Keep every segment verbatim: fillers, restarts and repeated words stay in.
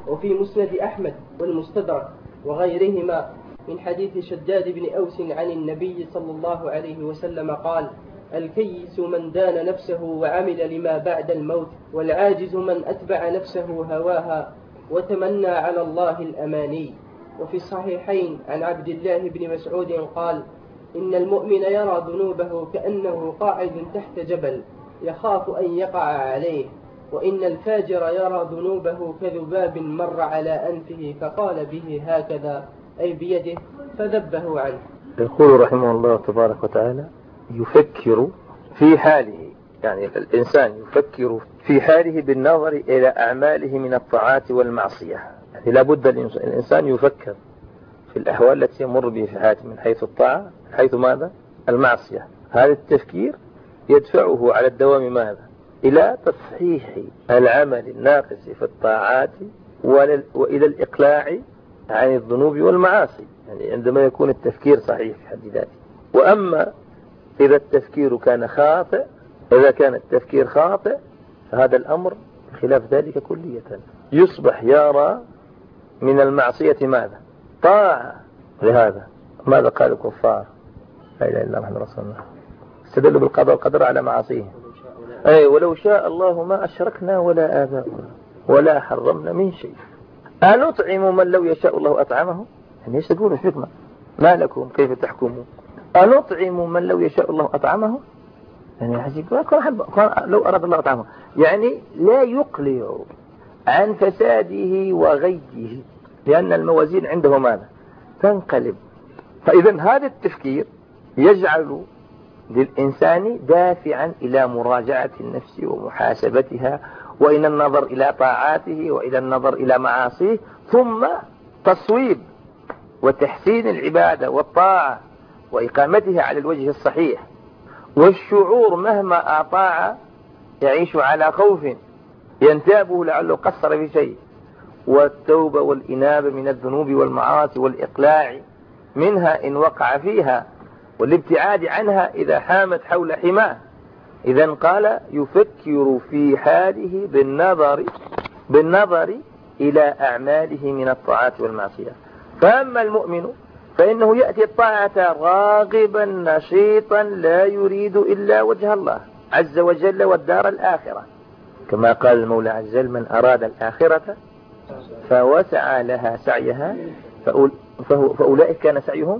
وفي مسند أحمد والمستدرك وغيرهما من حديث شداد بن أوس عن النبي صلى الله عليه وسلم قال: الكيس من دان نفسه وعمل لما بعد الموت، والعاجز من أتبع نفسه هواها وتمنى على الله الأماني. وفي الصحيحين عن عبد الله بن مسعود قال: إن المؤمن يرى ذنوبه كأنه قاعد تحت جبل يخاف أن يقع عليه، وإن الفاجر يرى ذنوبه كذباب مر على أنفه فقال به هكذا، أي بيده، فذبه عنه. يقول رحمه الله تبارك وتعالى: يفكر في حاله، يعني الإنسان يفكر في حاله بالنظر إلى أعماله من الطاعات والمعصية. يعني لابد الإنسان يفكر في الأحوال التي يمر به في حياته من حيث الطاعة، من حيث ماذا؟ المعصية. هذا التفكير يدفعه على الدوام ماذا؟ إلى تصحيح العمل الناقص في الطاعات وإلى الإقلاع عن الذنوب والمعاصي، يعني عندما يكون التفكير صحيح في حد ذاته. وأما إذا التفكير كان خاطئ إذا كان التفكير خاطئ فهذا الأمر خلاف ذلك كلية، يصبح يرى من المعصية ماذا؟ طاعة. لهذا ماذا قال الكفار؟ لا إله إلا الله محمد رسول الله، استدلوا بالقضاء والقدر على معاصيهم. أي ولو شاء الله ما أشركنا ولا آباؤنا ولا حرمنا من شيء. أنطعم من لو يشاء الله أطعمه؟ يعني ايش تقولوا؟ شفنا ما لكم كيف تحكمون؟ أنطعم من لو يشاء الله أطعمه؟ يعني حسيب لو أراد الله أطعمه، يعني لا يقلع عن فساده وغيه، لأن الموازين عنده ماذا؟ تنقلب. فإذا هذا التفكير يجعل للإنسان دافعا إلى مراجعة النفس ومحاسبتها، وإلى النظر إلى طاعاته وإلى النظر إلى معاصيه، ثم تصويب وتحسين العبادة والطاعة وإقامتها على الوجه الصحيح. والشعور مهما أطاع يعيش على خوف ينتابه لعله قصر في شيء، والتوبة والإنابة من الذنوب والمعاصي والإقلاع منها إن وقع فيها، والابتعاد عنها إذا حامت حول حماه. إذن قال: يفكر في حاله بالنظر بالنظر إلى أعماله من الطاعات والمعصية. فأما المؤمن فإنه يأتي الطاعة راغبا نشيطا لا يريد إلا وجه الله عز وجل والدار الآخرة، كما قال المولى عز وجل: من أراد الآخرة فوسع لها سعيها فأولئك كان سعيهم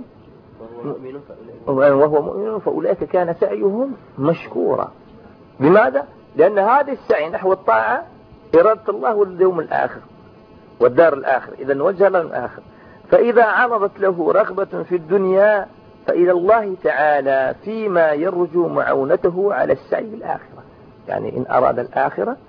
وهو مؤمن فأولئك كان سعيهم مشكورا. لماذا؟ لأن هذا السعي نحو الطاعة إرادة الله واليوم الآخر والدار الآخر، إذا وجه الله الآخر. فإذا عرضت له رغبة في الدنيا فإلى الله تعالى فيما يرجو معونته على السعي بالآخرة، يعني إن أراد الآخرة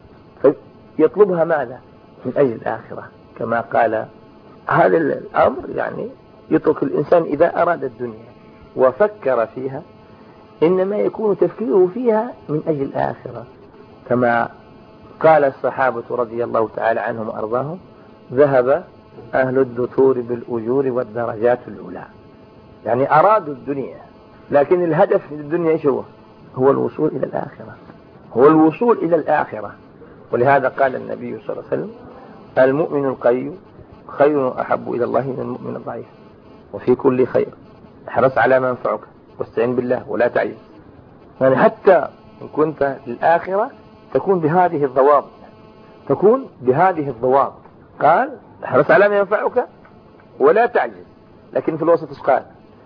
فيطلبها ماذا؟ من أجل الآخرة، كما قال. هذا الأمر يعني يترك الإنسان إذا أراد الدنيا وفكر فيها إنما يكون تفكيره فيها من أجل الآخرة، كما قال الصحابة رضي الله تعالى عنهم وأرضاهم: ذهب أهل الدثور بالأجور والدرجات الأولى. يعني أرادوا الدنيا، لكن الهدف في الدنيا إيش هو؟ هو الوصول إلى الآخرة، هو الوصول إلى الآخرة. ولهذا قال النبي صلى الله عليه وسلم: المؤمن القوي خير أحب إلى الله من المؤمن الضعيف، وفي كل خير احرص على ما ينفعك واستعن بالله ولا تعجز. يعني حتى إن كنت للآخرة تكون بهذه الضوابط، تكون بهذه الضوابط. قال: احرص على ما ينفعك ولا تعجز، لكن في الوسط قال: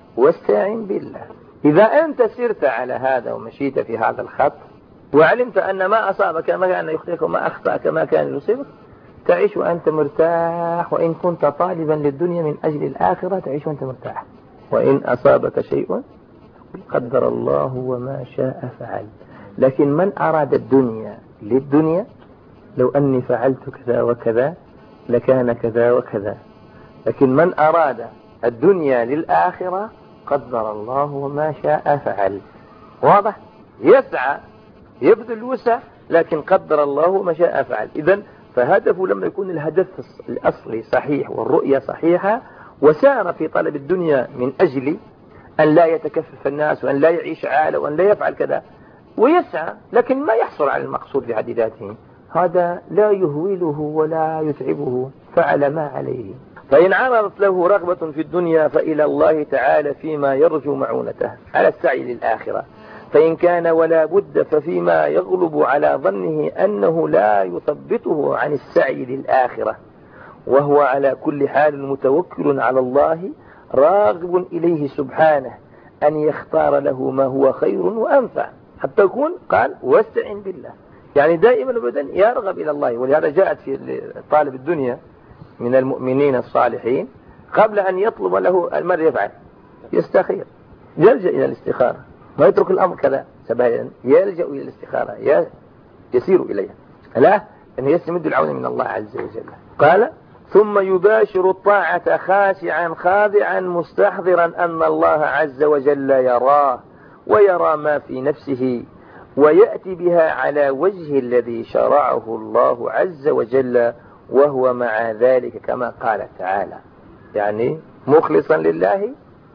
واستعن بالله. إذا أنت سرت على هذا ومشيت في هذا الخط وعلمت أن ما أصابك ما كان يخطئك وما أخطأك ما كان يصيبك، تعيش وأنت مرتاح. وإن كنت طالبا للدنيا من أجل الآخرة تعيش وأنت مرتاح. وإن أصابك شيء قدر الله وما شاء فعل. لكن من أراد الدنيا للدنيا: لو أني فعلت كذا وكذا لكان كذا وكذا. لكن من أراد الدنيا للآخرة: قدر الله وما شاء فعل. واضح؟ يسعى يبذل الوسع، لكن قدر الله وما شاء فعل. إذن فهدفه لما يكون الهدف الأصلي صحيح والرؤية صحيحة، وسار في طلب الدنيا من أجل أن لا يتكفف الناس وأن لا يعيش عالة وأن لا يفعل كذا، ويسعى لكن ما يحصل على المقصود في حد ذاته، هذا لا يهوله ولا يتعبه، فعل ما عليه. فإن عرضت له رغبة في الدنيا فإلى الله تعالى فيما يرجو معونته على السعي للآخرة، فإن كان ولا بد ففيما يغلب على ظنه أنه لا يثبطه عن السعي للآخرة، وهو على كل حال متوكل على الله راغب إليه سبحانه أن يختار له ما هو خير وأنفع، حتى يكون قال واستعن بالله، يعني دائما أبدا يرغب إلى الله. ولهذا جاءت في طالب الدنيا من المؤمنين الصالحين قبل أن يطلب له ماذا يفعل؟ يستخير، يلجأ إلى الاستخارة، ما يترك الأمر كذا سبهلا، يلجأ إلى الاستخارة، يسير إليها، لا أن يستمد العون من الله عز وجل. قال ثم يباشر الطاعة خاشعا خاضعا مستحضرا أن الله عز وجل يراه ويرى ما في نفسه، ويأتي بها على وجه الذي شرعه الله عز وجل، وهو مع ذلك كما قال تعالى، يعني مخلصا لله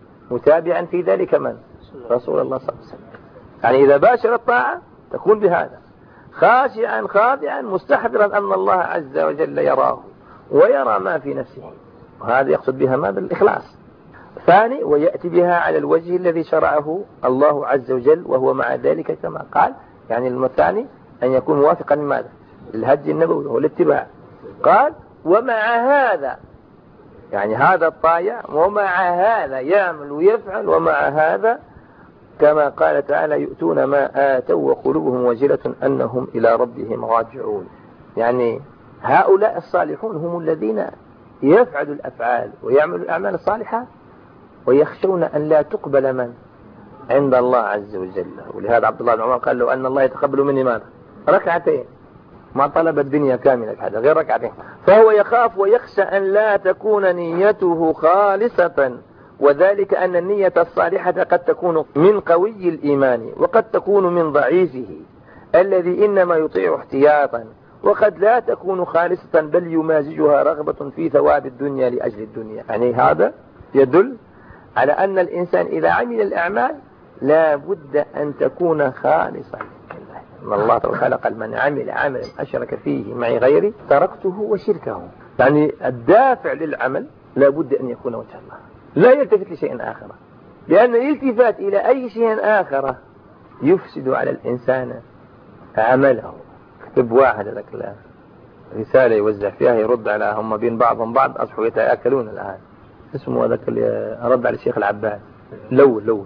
متابعا في ذلك من؟ رسول الله صلى الله عليه وسلم. يعني إذا باشر الطاعة تكون بهذا خاشعا خاضعا مستحضرا أن الله عز وجل يراه ويرى ما في نفسه، وهذا يقصد بها ماذا؟ الإخلاص. ثاني ويأتي بها على الوجه الذي شرعه الله عز وجل، وهو مع ذلك كما قال، يعني الثاني أن يكون موافقا لماذا؟ الهدي النبوي والاتباع. قال ومع هذا، يعني هذا الطايع ومع هذا يعمل ويفعل، ومع هذا كما قال تعالى يؤتون ما آتوا وقلوبهم وجلة أنهم إلى ربهم راجعون. يعني هؤلاء الصالحون هم الذين يفعلوا الأفعال ويعملوا الأعمال الصالحة ويخشون أن لا تقبل من عند الله عز وجل. ولهذا عبد الله بن عمر قال له أن الله يتقبل مني ماذا؟ ركعتين، ما طلب الدنيا كاملة بهذا غير ركعتين. فهو يخاف ويخشى أن لا تكون نيته خالصة، وذلك أن النية الصالحة قد تكون من قوي الإيمان وقد تكون من ضعيفه الذي إنما يطيع احتياطا، وقد لا تكون خالصة بل يمازجها رغبة في ثواب الدنيا لأجل الدنيا. يعني هذا يدل على أن الإنسان إذا عمل الأعمال لا بد أن تكون خالصة. إن الله خلق من عمل عملا أشرك فيه معي غيري تركته وشركه. يعني الدافع للعمل لا بد أن يكون وجه الله، لا يلتفت لشيء آخر، لأن الالتفات إلى أي شيء آخر يفسد على الإنسان عمله. كتب واحد ذاك رسالة يوزع فيها يرد على هم بين بعضهم بعض أصبحوا يتآكلون الآن، اسمه ذاك اللي رد على الشيخ العباد لو لو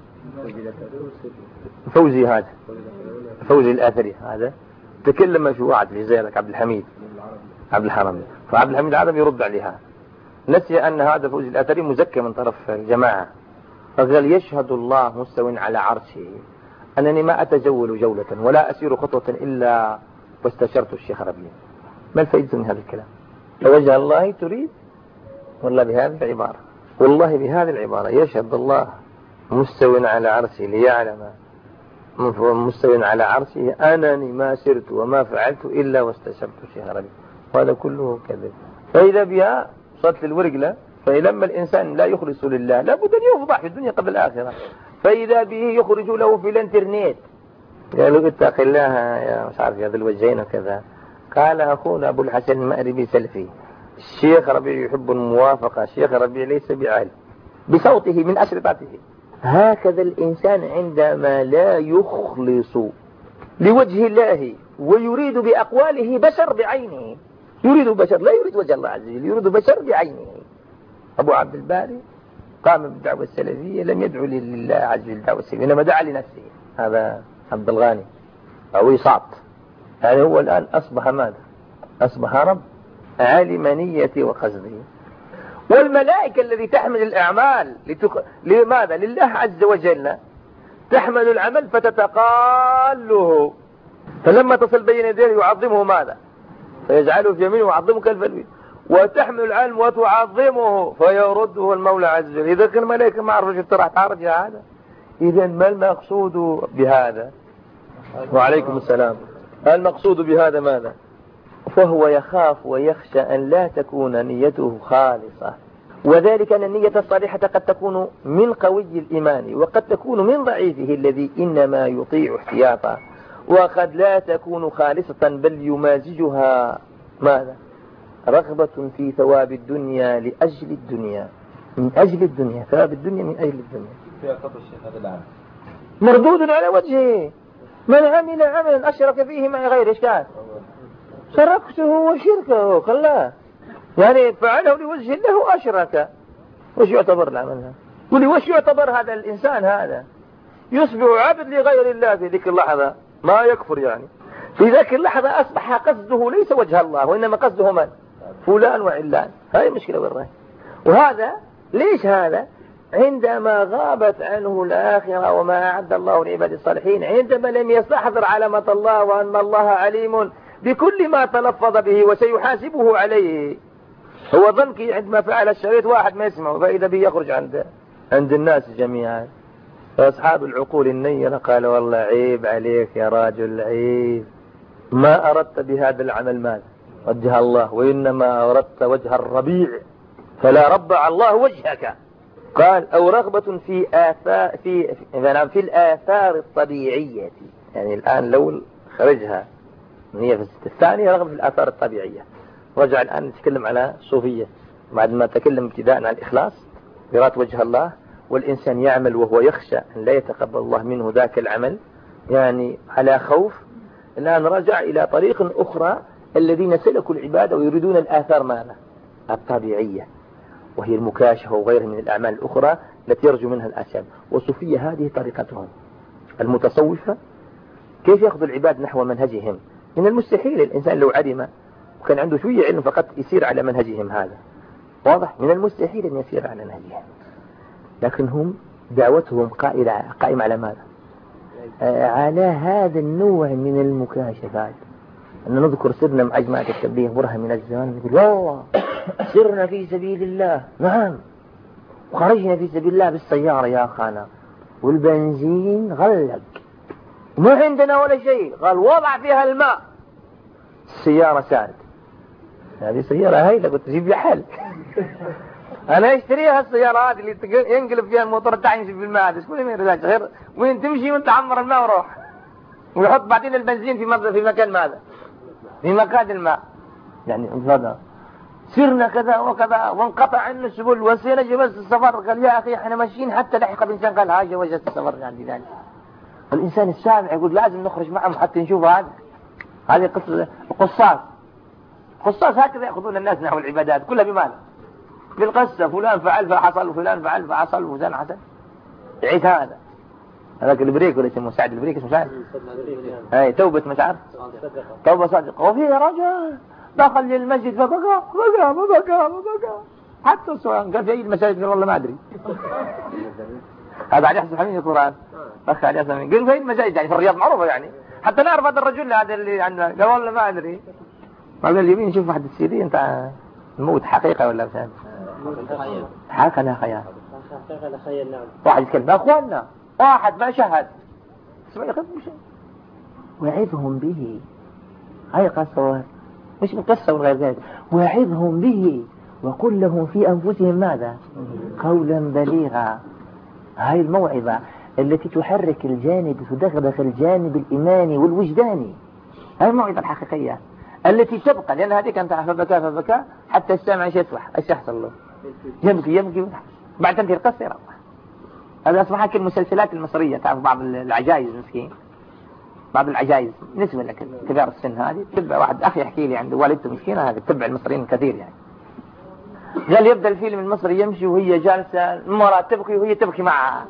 فوزي، هذا فوزي الآثري، هذا تكلم في واحد في زيارك عبد الحميد عبد الحرمي، فعبد الحميد العربي يرد عليها، نسي أن هذا فوزي الآثري مزكى من طرف الجماعة، فقال يشهد الله مستو على عرشه أنني ما أتجول جولة ولا أسير خطوة إلا واستشرت الشيخ ربيع. ما الفائدة من هذا الكلام؟ وجه الله تريد والله بهذه العبارة، والله بهذه العبارة يشهد الله مستو على عرشه ليعلم مستو على عرشه أنني ما سرت وما فعلت إلا واستشرت الشيخ ربيع، وهذا كله كذب. فإذا بها صوت للورقلة، فلما الإنسان لا يخلص لله لابد أن يفضح في الدنيا قبل الآخرة. فإذا به يخرج له في الانترنت قالوا اتق الله يا مش عارف يا ذي الوجهين وكذا. قال أخونا أبو الحسن المأربي سلفي الشيخ ربيع يحب الموافقة، الشيخ ربيع ليس بعالم بصوته من أشرطته. هكذا الإنسان عندما لا يخلص لوجه الله ويريد بأقواله بشر بعينه، يريد بشر لا يريد وجه الله عز وجل، يريد بشر بعينه. أبو عبد الباري قام بالدعوة السلفية لم يدعو لله عز وجل دعوة السلفية، إنما دعا لنفسه. هذا عبد الغاني أو يصعط، يعني هو الآن أصبح ماذا؟ أصبح رب عالم نيتي وقصدي. والملائكة الذي تحمل الأعمال لتق... لماذا؟ لله عز وجل، تحمل العمل فتتقاله، فلما تصل بين يديه يعظمه ماذا؟ فيجعله في يمينه ويعظمه كالفلوي، وتحمل العلم وتعظمه فيرده المولى عز وجل. إذا كان الملائكة ما عرفوا راح تعرج هذا، إذا ما المقصود بهذا؟ وعليكم السلام. المقصود بهذا ماذا؟ فهو يخاف ويخشى أن لا تكون نيته خالصة، وذلك أن النية الصالحة قد تكون من قوي الإيمان وقد تكون من ضعيفه الذي إنما يطيع احتياطا، وقد لا تكون خالصة بل يمازجها ماذا؟ رغبة في ثواب الدنيا لأجل الدنيا، من أجل الدنيا، ثواب الدنيا من أجل الدنيا. فيها قطع الشيخ هذا العام مردود على وجهه. من عمل عملا أشرك فيه مع غير إشكال شركته وشركه خلاه، يعني فعله لوجه الله أشرك. وش يعتبر العمل هذا؟ قولي وش يعتبر هذا الإنسان؟ هذا يصبح عبد لغير الله في ذيك اللحظة، ما يكفر يعني. في ذيك اللحظة أصبح قصده ليس وجه الله، وإنما قصده من؟ فلان وعلان. هاي مشكلة والله. وهذا ليش هذا؟ عندما غابت عنه الآخرة وما أعد الله لعباد الصالحين، عندما لم يستحضر علامة الله وأن الله عليم بكل ما تلفظ به وسيحاسبه عليه. هو ظنك عندما فعل الشريط واحد ما يسمعه، فإذا به يخرج عند عند الناس جميعا. فأصحاب العقول النيرة قالوا والله عيب عليك يا راجل، عيب، ما أردت بهذا العمل ماذا؟ وجه الله، وإنما أردت وجه الربيع، فلا ربع الله وجهك. قال أو رغبة في آثار في في, في الآثار الطبيعية، يعني الآن لو خرجها هي في الثانية رغبة في الآثار الطبيعية. رجع الآن نتكلم على صوفية بعد ما تكلم ابتداء عن الإخلاص إرادة وجه الله، والإنسان يعمل وهو يخشى أن لا يتقبل الله منه ذاك العمل، يعني على خوف. الآن رجع إلى طريق أخرى، الذين سلكوا العبادة ويريدون الآثار ماذا؟ الطبيعية، وهي المكاشفة وغيرها من الأعمال الأخرى التي يرجو منها الأسباب. والصوفية هذه طريقتهم. المتصوفة كيف يأخذ العباد نحو منهجهم؟ من المستحيل الإنسان لو علم وكان عنده شوية علم فقط يسير على منهجهم، هذا واضح، من المستحيل أن يسير على منهجهم. لكن هم دعوتهم قائمة قائمة على ماذا؟ على هذا النوع من المكاشفات. أن نذكر سرنا مع جماعة التبليغ برهة من الزمان، نقول والله سرنا في سبيل الله، نعم، وخرجنا في سبيل الله بالسيارة يا أخانا والبنزين غلق ما عندنا ولا شيء، قال وضع فيها الماء السيارة سارت. هذه سيارة هايلة، قلت تجيب لي حل. أنا أشتريها السيارة هذه اللي ينقلب فيها الموتور بتاعي يمشي في الماء، هذا كل ما يرجع غير وين تمشي وانت عمر الماء وروح، ويحط بعدين البنزين في في مكان ماذا؟ في مكان الماء. يعني هذا سرنا كذا وكذا وانقطع عنا السبل وسينا جواز السفر. قال يا أخي احنا ماشيين حتى لحق الإنسان قال ها جواز السفر عندي ذلك. الإنسان السامع يقول لازم نخرج معهم حتى نشوف هذا. هذه قصة قصاص قصاص هكذا يأخذون الناس نحو العبادات كلها بماذا؟ بالقصة، فلان فعل فحصل وفلان فعل فحصل وفلان حصل. عيد هذا هذاك البريك ولا اسمه سعد البريك، اسمه سعد هاي توبة مشعر توبة صادقة. وفيه رجل دخل للمسجد فبقى بقى بقى بقى حتى السؤال قال في أي المساجد قال والله ما أدري. هذا علي حسن حميد القرآن أخي علي حسن قال في أي المساجد يعني في الرياض معروفة يعني حتى نعرف هذا الرجل هذا اللي عندنا. قال والله ما أدري. قال اليمين نشوف واحد السيرين أنت الموت حقيقة ولا مش حقيقة لا خيال واحد يتكلم أخواننا واحد ما شهد وعظهم به. هاي قصة مش قصة وغير ذلك. وعظهم به وقل لهم في أنفسهم ماذا؟ قولا بليغا. هاي الموعظة التي تحرك الجانب تدغدغ الجانب الإيماني والوجداني. هاي الموعظة الحقيقية التي تبقى، لأن هذه كانت فبكى فبكى حتى السامع ايش يصبح ايش يحصل له؟ يبكي يبكي بعد تنتهي القصة يروح. هذا أصبح كالمسلسلات المصرية. تعرف بعض العجائز مسكين، بعض العجائز نسبة لك كبار السن هذه تبع. واحد أخي يحكي لي عنده والدته مسكينة هذه تبع المصريين كثير يعني. قال يبدأ الفيلم المصري يمشي وهي جالسة المرأة تبكي وهي تبكي معها.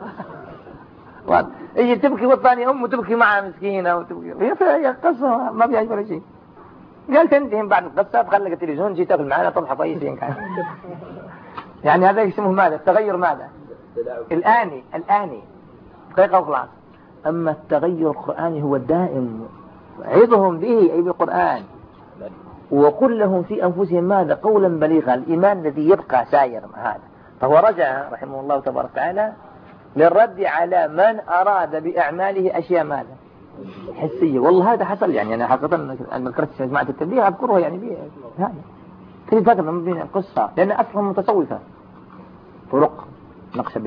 هي تبكي والثانية أمه تبكي معها مسكينة وتبكي. هي قصة ما فيها ولا شيء. قال تنتهي بعد القصة تخلق التلفزيون جي تاكل معنا تضحك أي شيء كان. يعني هذا يسموه ماذا؟ التغير ماذا؟ الآني الآني دقيقة وخلاص. أما التغير القرآني هو الدائم. عظهم به أي بالقرآن وقل لهم في أنفسهم ماذا؟ قولا بليغا. الإيمان الذي يبقى سائر مع هذا. فهو رجع رحمه الله تبارك وتعالى للرد على من أراد بأعماله أشياء ماذا؟ حسية. والله هذا حصل يعني أنا حقيقة أن ذكرت جماعة التبليغ أذكره يعني بيه هذا كيف فاكر من بين القصة لأن أصلهم متصوفة طرق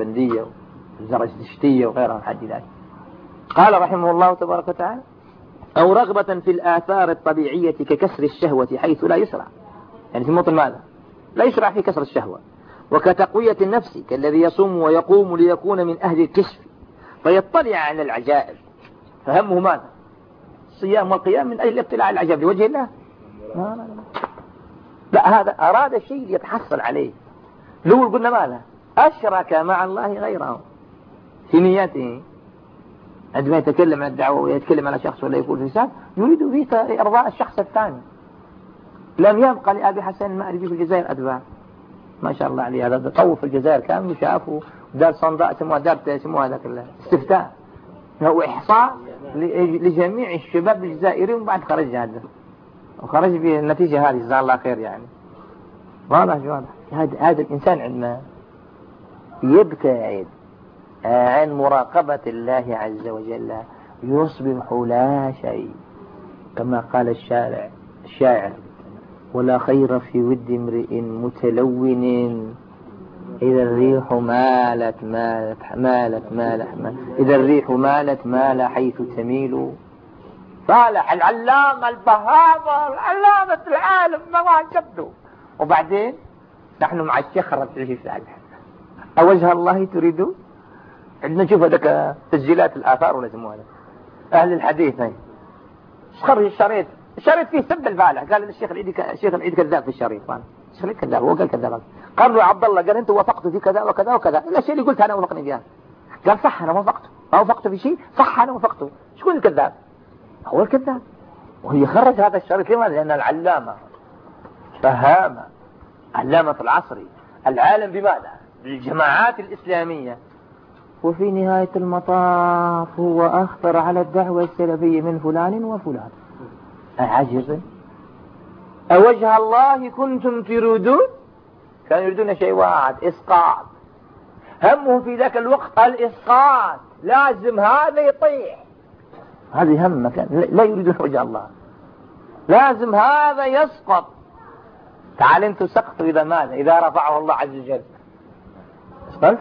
نقشبندية والزرشتية وغيرها من حد ذلك. قال رحمه الله تبارك وتعالى أو رغبة في الآثار الطبيعية ككسر الشهوة حيث لا يسرع، يعني في موطن ماذا؟ لا يسرع في كسر الشهوة. وكتقوية النفس كالذي يصوم ويقوم ليكون من أهل الكشف فيطلع على العجائب، فهمه ماذا؟ الصيام والقيام من أجل الاطلاع على العجائب لوجه الله؟ لا لا لا لا، هذا أراد شيء يتحصل عليه. لو قلنا ماذا؟ أشرك مع الله غيره في نيته عندما يتكلم عن الدعوة ويتكلم على شخص ولا يقول لسان يريد به إرضاء الشخص الثاني. لم يبقى لأبي حسن المأربي في الجزائر أتباع ما شاء الله عليه، هذا تطوف في الجزائر كامل وشافوا دار صنداء سموها دار سموها ذاك الاستفتاء، هو إحصاء لجميع الشباب الجزائريين وبعد خرج هذا وخرج بالنتيجة هذه جزاه الله خير. يعني واضح واضح هذا هذا الإنسان عندما يبتعد عن مراقبة الله عز وجل يصبح لا شيء، كما قال الشارع الشاعر: ولا خير في ود امرئ متلون إذا الريح مالت مالت مالت مالت, مالت إذا الريح مالت مال حيث تميل. صالح العلامة البهامة العلامة العالم ما شبده. وبعدين نحن مع الشيخ رجعي صالح أوجه الله تريد. عندنا نشوف هذاك تسجيلات الآثار ولا يسموها أهل الحديث هاي خرج الشريط الشريط فيه سب الفالح. قال الشيخ العيد الشيخ العيد كذاب في الشريط. الشيخ العيد كذاب، هو قال كذاب. قال له عبد الله قال أنت وافقت في كذا وكذا وكذا، الشيء اللي قلت أنا وافقني فيها. قال صح أنا وافقته، ما وافقت في شيء صح أنا وافقته. شكون الكذاب؟ هو الكذاب. وهي خرج هذا الشريط لماذا؟ لأن العلامة فهامة علامة العصر العالم بماذا؟ بالجماعات الإسلامية. وفي نهاية المطاف هو أخطر على الدعوة السلفية من فلان وفلان. أعجب. أوجه الله كنتم تريدون؟ كانوا يريدون شيء واحد: إسقاط. همه في ذاك الوقت الإسقاط، لازم هذا يطيح. هذه هم كان لا يريدون وجه الله، لازم هذا يسقط. تعال انتم سقطوا إذا ماذا؟ إذا رفعه الله عز وجل اسقط.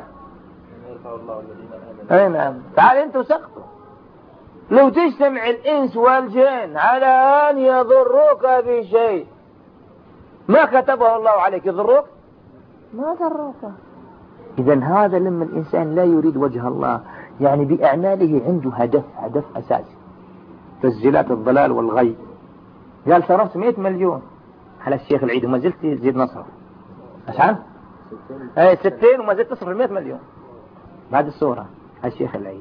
اي نعم. تعال انتم سقطوا. لو تجتمع الإنس والجن على أن يضروك بشيء ما كتبه الله عليك يضروك؟ ما ضروك. إذن هذا لما الإنسان لا يريد وجه الله، يعني بأعماله عنده هدف هدف أساسي. تسجيلات الضلال والغي، قال صرفت مئة مليون على الشيخ العيد وما زلت تزيد نصره. أشعر؟ ايه ستين وما زلت تصرف مئة مليون. بعد الصورة الشيخ العيد.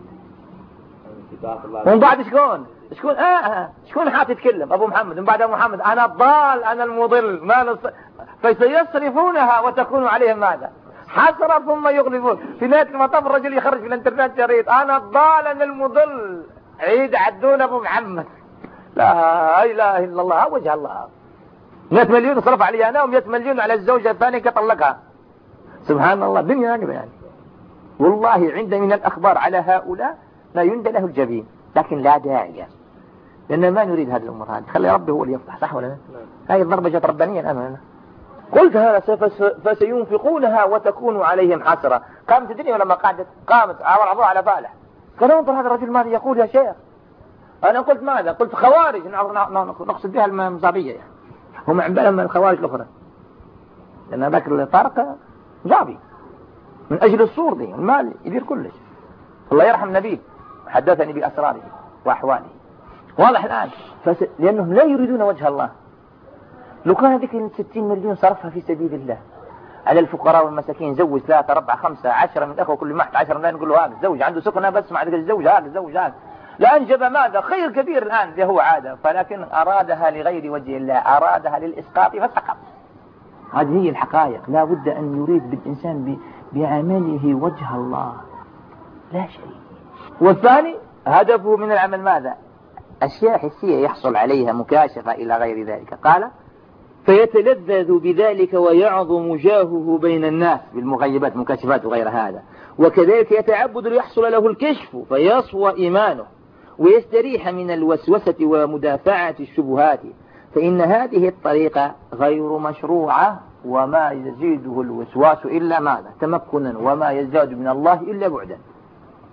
ومن بعد شكون شكون آه شكون حات يتكلم؟ أبو محمد. من بعد أبو محمد أنا الضال أنا المضل ما نص... فسيصرفونها وتكون عليهم ماذا؟ حسرة ثم يغلبون. في نهاية المطاف الرجل يخرج في الانترنت شريط: أنا الضال أنا المضل. عيد عدون أبو محمد. لا إله إلا الله وجه الله. مئة مليون صرف علي أنا ومئة مليون على الزوجة الثانية كطلقها. سبحان الله. دنيا يعني. والله عند من الأخبار على هؤلاء لا يندى له الجبين، لكن لا داعي، لأن ما نريد هذه الأمور هذه. خلي ربي هو اللي يفتح. صح ولا لا؟ هذه الضربة جت ربانيا أمامنا. قلت هذا فسينفقونها وتكون عليهم حسرة. قامت الدنيا ولما قعدت قامت عرضوها على فالح. قالوا انظر هذا الرجل ماذا يقول يا شيخ. أنا قلت ماذا؟ قلت خوارج نقصد بها المصابية يعني. هم عن بالهم من الخوارج الأخرى، لأن ذاك الطارق جابي من أجل الصور دي المال يدير كلش. الله يرحم نبيل حدثني بأسراره وأحواله. واضح الآن. فس... لأنهم لا يريدون وجه الله. لو كان ذيك الستين مليون صرفها في سبيل الله على الفقراء والمساكين، زوج ثلاثة أربعة خمسة عشرة من الأخوة كل واحد عشرة لا نقول له هذا الزوج عنده سكنة بس مع ذلك الزوج هذا الزوج هذا لأنجب ماذا؟ خير كبير الآن اللي هو عادة، فلكن أرادها لغير وجه الله، أرادها للإسقاط فسقط. هذه هي الحقائق. لا بد أن يريد بالإنسان ب... بعمله وجه الله لا شيء. والثاني هدفه من العمل ماذا؟ أشياء حسية يحصل عليها مكاشفة إلى غير ذلك. قال فيتلذذ بذلك ويعظم جاهه بين الناس بالمغيبات مكاشفات وغير هذا. وكذلك يتعبد ليحصل له الكشف فيصوى إيمانه ويستريح من الوسوسة ومدافعة الشبهات، فإن هذه الطريقة غير مشروعة وما يزيده الوسواس إلا ماذا؟ تمكنا، وما يزداد من الله إلا بعدا.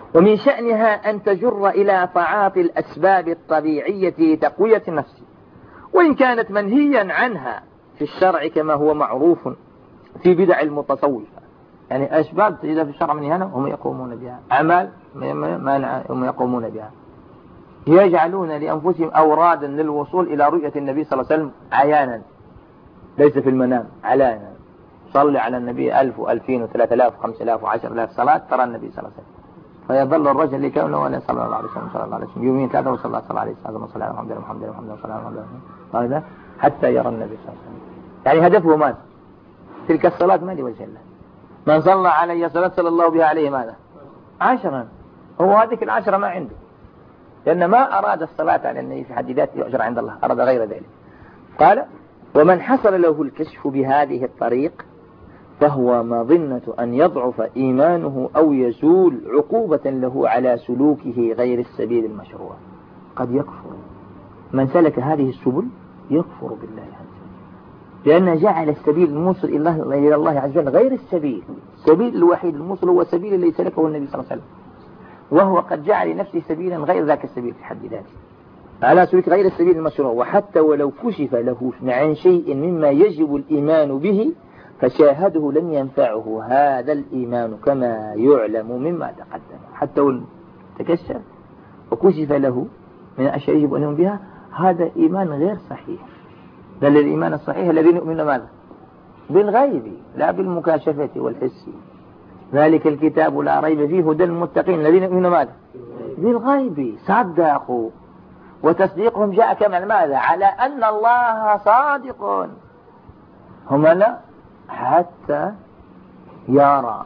ومن شأنها أن تجر إلى تعاطي الأسباب الطبيعية لتقوية النفس، وإن كانت منهيا عنها في الشرع كما هو معروف في بدع المتصوفة. يعني أسباب تجدها في الشرع منهيا هم يقومون بها، أعمال مانع هم يقومون بها، يجعلون لأنفسهم أورادا للوصول إلى رؤية النبي صلى الله عليه وسلم عيانا ليس في المنام، علانا. صلي على النبي ألف وألفين وثلاثة آلاف وخمسة آلاف وعشر آلاف صلاة ترى النبي صلى الله عليه وسلم، فيظل الرجل لكونه أن صلى الله عليه وسلم صلى الله عليه وسلم يومين ثلاثة وصلى الله عليه وسلم صلى على محمد محمد محمد صلى الله عليه وسلم حتى يرى النبي صلى الله عليه وسلم. يعني هدفه ماذا؟ تلك الصلاة ما لوجه الله. من صلى علي صلاة صلى الله بها عليه ماذا؟ عشرا. هو هذه العشرة ما عنده، لأن ما أراد الصلاة على النبي في حد ذاته يؤجر عند الله، أراد غير ذلك. قال: ومن حصل له الكشف بهذه الطريق فهو مظنة أن يضعف إيمانه أو يزول عقوبة له على سلوكه غير السبيل المشروع. قد يكفر من سلك هذه السبل، يكفر بالله عز وجل، لأن جعل السبيل الموصل إلى الله عز وجل غير السبيل. السبيل الوحيد الموصل هو السبيل الذي سلكه النبي صلى الله عليه وسلم، وهو قد جعل لنفسه سبيلا غير ذاك السبيل في حد ذاته، على سلوك غير السبيل المشروع. وحتى ولو كشف له عن شيء مما يجب الإيمان به فشاهده لن ينفعه هذا الإيمان كما يعلم مما تقدم. حتى ولو تكشف وكشف له من أشياء يجب أن يؤمن بها، هذا إيمان غير صحيح. بل الإيمان الصحيح الذي يؤمن ماذا؟ بالغيب لا بالمكاشفة والحس. ذلك الكتاب لا ريب فيه هدى للمتقين الذين يؤمنون ماذا؟ بالغيب. صدقوا، وتصديقهم جاء كما ماذا؟ على أن الله صادق. هم لا حتى يرى.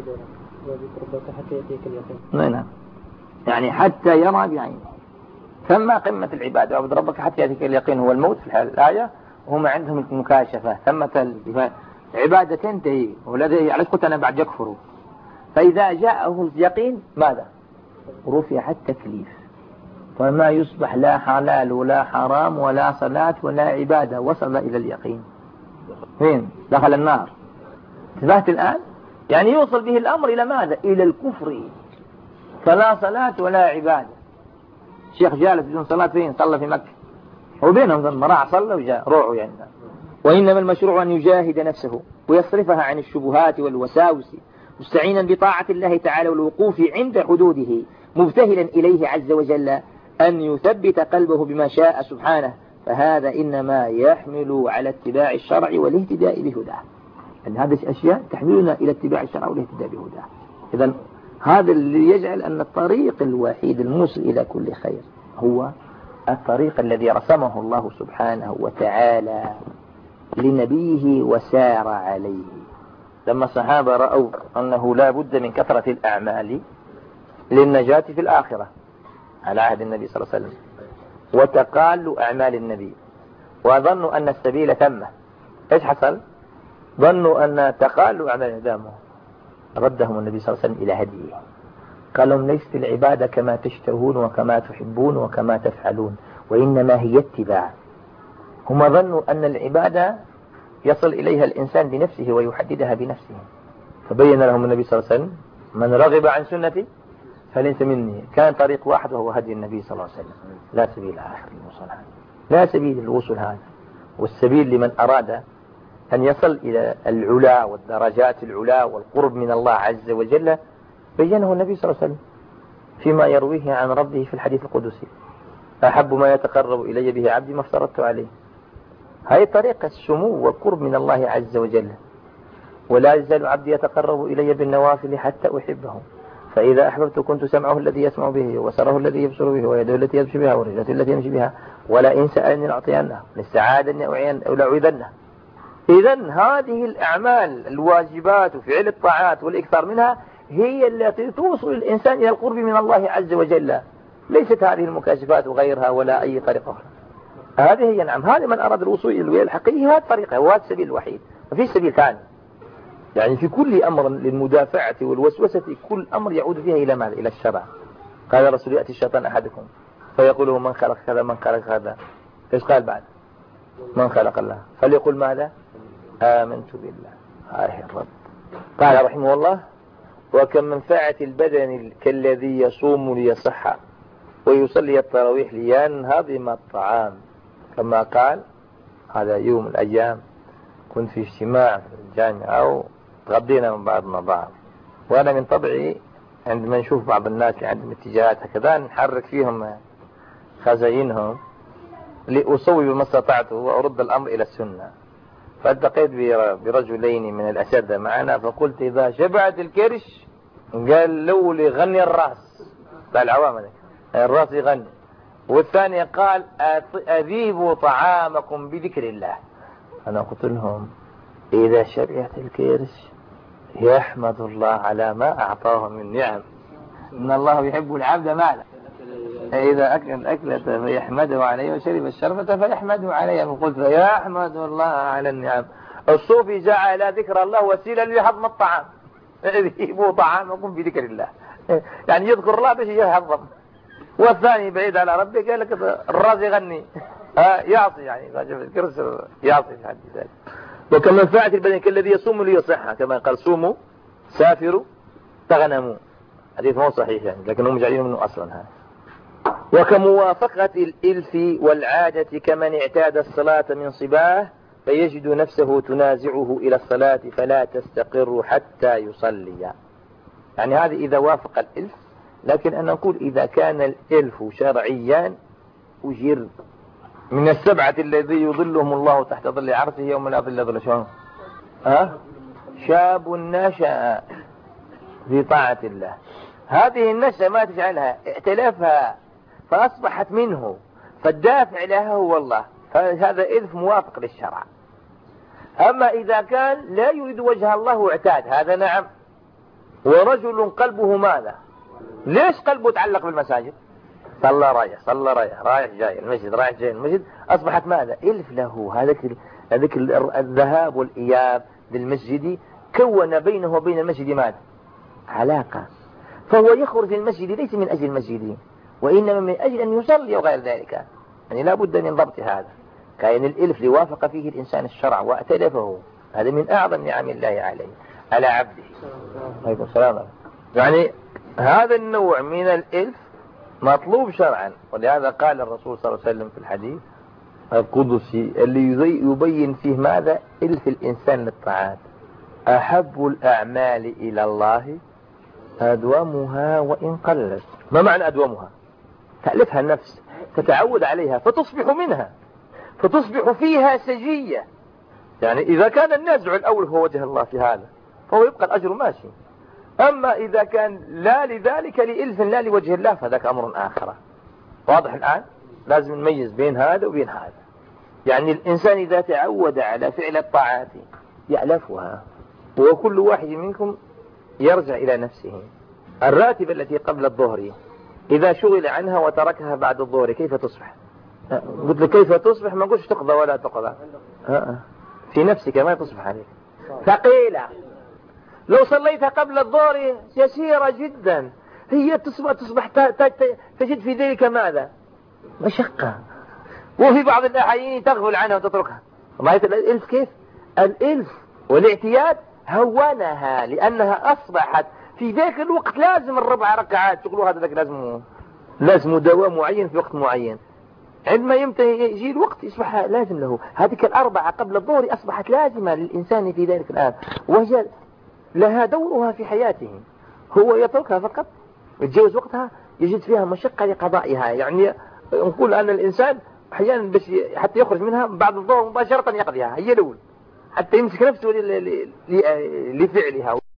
نعم، يعني حتى يرى بعينه. ثم قمة العبادة وعبد ربك حتى يأتيك اليقين هو الموت في الحال الآية، وهم عندهم المكاشفة. ثمة العبادة تنتهي، والذي على قلت أنا بعد يكفروا. فإذا جاءه اليقين ماذا؟ رفع التكليف، فما يصبح لا حلال ولا حرام ولا صلاة ولا عبادة، وصل إلى اليقين. فين؟ دخل النار. انتبهت الآن؟ يعني يوصل به الأمر إلى ماذا؟ إلى الكفر. فلا صلاة ولا عبادة. الشيخ جالس بدون صلاة فين؟ صلى في مكة، وبينهم ثم راح صلى وجاء روعوا يعني. وإنما المشروع أن يجاهد نفسه ويصرفها عن الشبهات والوساوس، مستعينا بطاعة الله تعالى والوقوف عند حدوده، مبتهلا إليه عز وجل أن يثبت قلبه بما شاء سبحانه. فهذا إنما يحمل على اتباع الشرع والاهتداء بهداه. أن هذه الأشياء تحملنا إلى اتباع الشرع والاهتداء بهداه. إذن هذا اللي يجعل أن الطريق الوحيد الموصل إلى كل خير هو الطريق الذي رسمه الله سبحانه وتعالى لنبيه وسار عليه. لما الصحابة رأوا أنه لا بد من كثرة الأعمال للنجاة في الآخرة على عهد النبي صلى الله عليه وسلم، وتقالوا أعمال النبي، وظنوا أن السبيل ثمة، إيش حصل؟ ظنوا أن تقالوا أعمال دامه، ردهم النبي صلى الله عليه وسلم إلى هديه. قال لهم: ليست العبادة كما تشتهون وكما تحبون وكما تفعلون، وإنما هي اتباع. هم ظنوا أن العبادة يصل إليها الإنسان بنفسه ويحددها بنفسه، فبين لهم النبي صلى الله عليه وسلم: من رغب عن سنتي فليس مني. كان طريق واحد وهو هدي النبي صلى الله عليه وسلم، لا سبيل آخر للوصول هذا، لا سبيل للوصول هذا. والسبيل لمن أراد أن يصل إلى العلا والدرجات العلا والقرب من الله عز وجل بينه النبي صلى الله عليه وسلم فيما يرويه عن ربه في الحديث القدسي: أحب ما يتقرب إلي به عبدي ما افترضت عليه. هذه طريقة السمو والقرب من الله عز وجل. ولا يزال عبدي يتقرب إلي بالنوافل حتى أحبه، فإذا أحببت كنت سمعه الذي يسمع به، وبصره الذي يبصر به، ويده التي يمشي بها، ورجلته التي يمشي بها، ولا إن سألني لأعطينه، للسعادة لأعيذنه. إذن هذه الأعمال الواجبات وفعل الطاعات والإكثار منها هي التي توصل الإنسان إلى القرب من الله عز وجل، ليست هذه المكاشفات وغيرها ولا أي طريقة أخرى. هذه هي نعم، هذا من أراد الوصول إلى الولاية الحقيقية هذا الطريقة، هو هذا السبيل الوحيد، ما فيش سبيل ثاني. يعني في كل أمر للمدافعة والوسوسة كل أمر يعود فيها إلى ماذا؟ إلى الشرع. قال الرسول: يأتي الشيطان أحدكم فيقول: من خلق كذا من خلق هذا. إيش قال بعد؟ من خلق الله. فليقول ماذا؟ آمنت بالله. هذه الرب. قال رحمه الله: وكم منفعة البدن كالذي يصوم ليصح ويصلي التراويح لينهضم الطعام، كما قال هذا يوم من الأيام كنت في اجتماع في الجامعة وتغدينا من بعضنا بعض، وأنا من طبعي عندما نشوف بعض الناس اللي عندهم اتجاهات هكذا نحرك فيهم خزاينهم لأصوب ما استطعت وأرد الأمر إلى السنة. فالتقيت برجلين من الأساتذة معنا فقلت إذا شبعت الكرش قال لو لي غني الرأس، لا العوام الرأس يغني، والثاني قال أذيبوا طعامكم بذكر الله. أنا قلت لهم إذا شبعت الكرش يحمد الله على ما أعطاه من نعم، إن الله يحب العبد ماله، إذا أكل الأكلة فيحمده عليه وشرب الشربة فيحمده عليه. فقلت يحمد الله على النعم. الصوفي جعل ذكر الله وسيلة لهضم الطعام، اذهبوا طعامكم بذكر الله، يعني يذكر الله باش يهضم. والثاني بعيد على ربه قال لك الراس يغني يعصي، يعني الكرس يعصي في حد ذلك. وكم منفعة البدن كالذي يصوم ليصح، كما قال صوموا سافروا تغنموا، حديث مو صحيح يعني لكنهم جعلين منه أصلا هذا. وكموافقة الإلف والعادة كمن اعتاد الصلاة من صباه فيجد نفسه تنازعه إلى الصلاة فلا تستقر حتى يصلي، يعني هذه إذا وافق الإلف. لكن أنا نقول إذا كان الإلف شرعيا أجر من السبعة الذي يظلهم الله تحت ظل عرشه يوم لا ظل ظل شو ها شاب نشأ في طاعة الله، هذه النشأة ما تجعلها ائتلافها فأصبحت منه، فالدافع لها هو الله، فهذا إلف موافق للشرع. أما إذا كان لا يريد وجه الله واعتاد، هذا نعم. ورجل قلبه ماذا؟ ليش قلبه تعلق بالمساجد؟ صلى رايح صلى رايح رايح جاي المسجد رايح جاي المسجد، أصبحت ماذا؟ إلف له. هذاك هذاك الذهاب والإياب للمسجد كون بينه وبين المسجد ماذا؟ علاقة. فهو يخرج المسجد ليس من أجل المسجد وإنما من أجل أن يصلي وغير ذلك، يعني لا بد من ضبط هذا. كان الإلف لوافق فيه الإنسان الشرع وأتلفه، هذا من أعظم نعم الله عليه على عبده. عليكم السلام. يعني هذا النوع من الإلف مطلوب شرعا، ولهذا قال الرسول صلى الله عليه وسلم في الحديث القدسي اللي يبين فيه ماذا؟ إلف الإنسان للطاعات. أحب الأعمال إلى الله أدومها وإن قلت. ما معنى أدومها؟ تألفها النفس، تتعود عليها فتصبح منها، فتصبح فيها سجية. يعني إذا كان النازع الأول هو وجه الله في هذا فهو يبقى الأجر ماشي. أما إذا كان لا لذلك لإلف لا لوجه الله فذاك أمر آخر. واضح الآن؟ لازم نميز بين هذا وبين هذا. يعني الإنسان إذا تعود على فعل الطاعات يألفها. وكل واحد منكم يرجع إلى نفسه. الراتبة التي قبل الظهر إذا شغل عنها وتركها بعد الظهر كيف تصبح؟ قلت لك كيف تصبح، ما قلتش تقضى ولا تقضى، في نفسك ما تصبح عليك ثقيلة. لو صليتها قبل الظهر يسيرة جدا، هي تصبح, تصبح تجد في ذلك ماذا؟ مشقة. وفي بعض الأحيان تغفل عنها وتتركها. رأيت الإلف كيف؟ الإلف والاعتياد هونها، لأنها أصبحت في ذاك الوقت لازم الربع ركعات تقولوا هذا ذاك لازم لازم دوام معين في وقت معين. عندما يمتى يجي الوقت يصبح لازم له. هذه الأربعة قبل الظهر أصبحت لازمة للإنسان في ذلك الآن، وهي لها دورها في حياته. هو يتركها فقط يتجاوز وقتها يجد فيها مشقة لقضائها. يعني نقول أن الإنسان أحيانا بس حتى يخرج منها بعد الظهر مباشرة يقضيها، هي الأول حتى يمسك نفسه لفعلها.